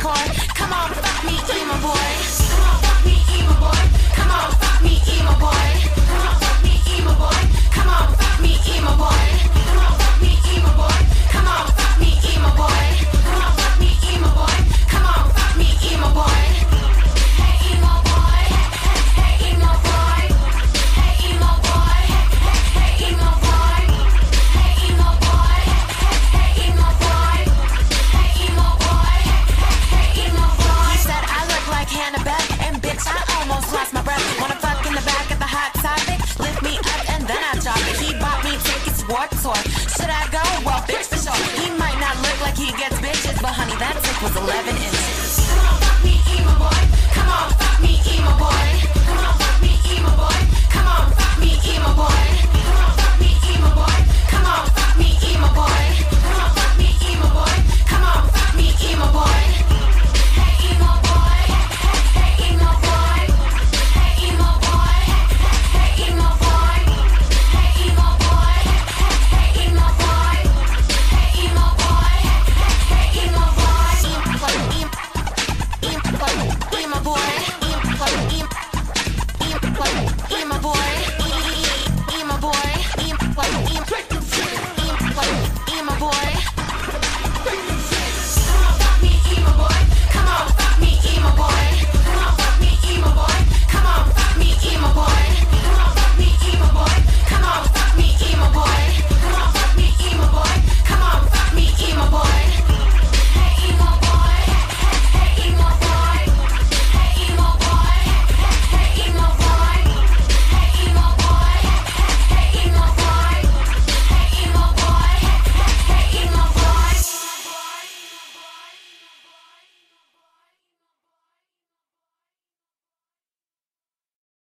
hardcore. Come on, fuck me, emo boy. Come on, fuck me, emo boy. Come on, fuck me, emo boy. Come on, fuck me, emo boy. Come on, fuck me, emo boy. Come on, fuck me, emo boy. Come on, fuck me, emo boy. Come on, fuck me, emo boy. Come on, fuck me, emo boy. Hey, emo boy. Hey, emo boy. Hey, emo boy. Hey, emo boy. Hey, emo boy. Hey, emo boy. Hey, emo boy. Hey, emo boy. He said I look like Hannibal, and bitch, I almost lost my breath. Wanna fuck in the back of the hot topic? Lift me up and then I drop it. He bought me tickets, Warped Tour. Should I go? Well, bitch, for sure. He might not look like he gets bitches, but honey, that dick was 11 inches.